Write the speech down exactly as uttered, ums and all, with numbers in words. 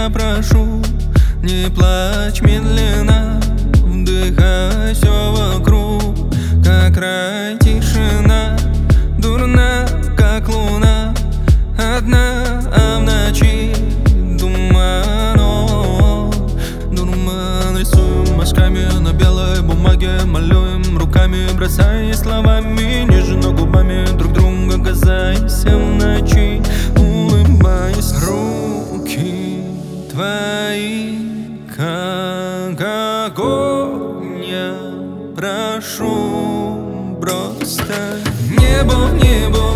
я прошу, не плачь медленно, вдыхай все вокруг, как рай тишина, дурна, как луна, одна, а в ночи туман, о, дурман. Рисуем мазками на белой бумаге, малюем руками, бросая словами, нежно губами друг друга касаясь в ночи, улыбаясь. Руки твои, как огонь, я прошу, просто небо, небо